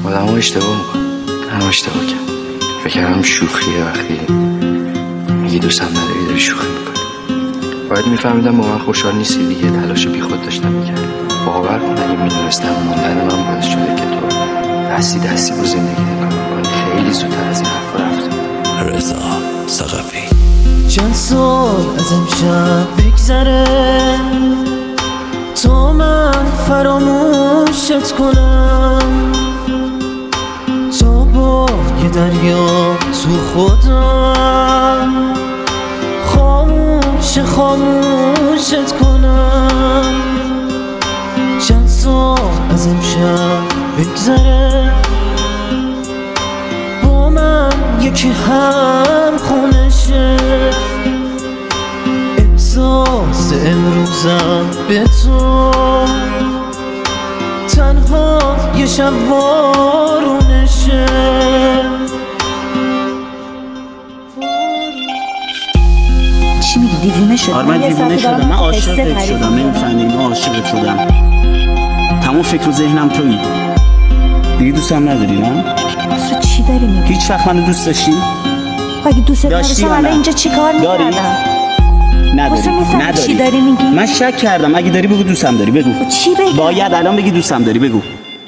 آدم ها اشتباه میکنم. هم اشتباه کردم. فکر کردم شوخیه وقتی میگی دوستم نداری داری شوخی میکنی. باید میفهمیدم با من خوشحال نیستی دیگه. تلاش بی خود داشتم میکردم. باور کن اگه میدونستم موندن من باعث شده که تو دستی با زندگی نگاه کنی خیلی زودتر از این حرف رفتم. رضا ثقفی. چند سال از امشب بگذره تا من فراموشت کنم، تا با یه دریا تو خودم خاموشت کنم. چند سال از امشب بگذره با من یکی هم خونشه، احساس امروزم به تو تنها یه شب وارونشه. چی میگی دیوونه شدم؟ آره من دیوونه شدم، من عاشقت شدم، نمیفهمی من عاشقت شدم. تمام فکر و ذهنم تویی دیگه. دوستم نداری نه؟ تو چی داری میگی؟ هیچ وقت منو دوست داشتی؟ اگه دوست داشتی داشتم الان اینجا چی کار میکردم؟ نداری. چی داری میگی؟ من شک کردم. اگه داری بگو دوستم داری، بگو. چی بگم؟ باید الان بگی دوستم داری، بگو.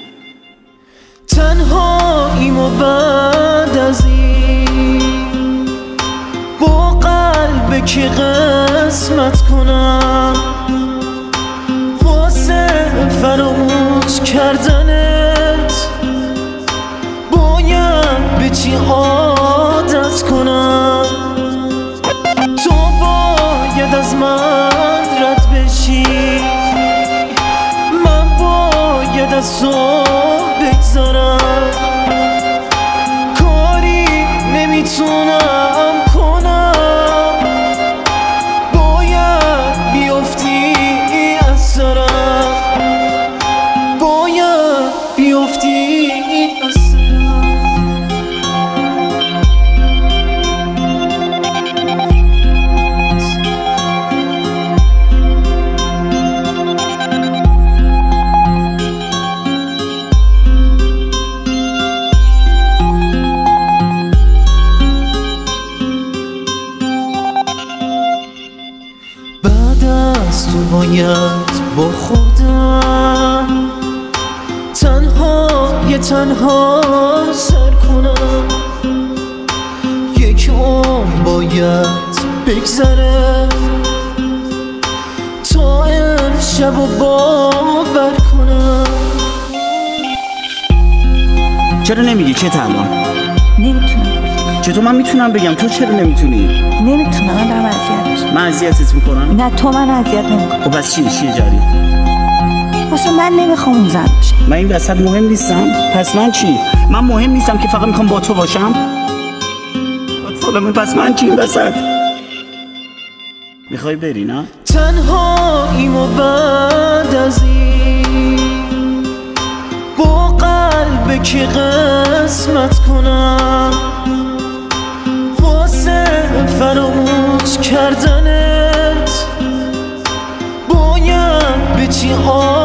تنهاییم و بعد از این با قلب کی قسمت کنم، واسه فراموش کردنت باید به چی عادت کنم. تو باید از من رد بشی، من باید از تو بگذارم. کاری نمیتونم کنم، باید بیفتی از سرم، باید بیفتی از سرم. از تو باید با خودم تنها سر کنم. یک عمر باید بگذره تا امشب و باور کنم. چرا نمیگی چه الان؟ نمیتونم. چطور من میتونم بگم؟ تو چرا نمیتونی؟ نمیتونم، من دارم اذیت میشم. من اذیتت میکنم؟ نه تو من اذیت نمیکنم. خب پس چیه جاری؟ واسه من نمیخوام اون زن باشه. من این وسط مهم نیستم؟ پس من چی؟ من مهم نیستم که فقط میخوام با تو باشم؟ پس من چی این وسط؟ میخوای بری نه؟ تنهاییم و بعد از این با قلب کی قسمت کنم، واسه فراموش کردنت باید به چی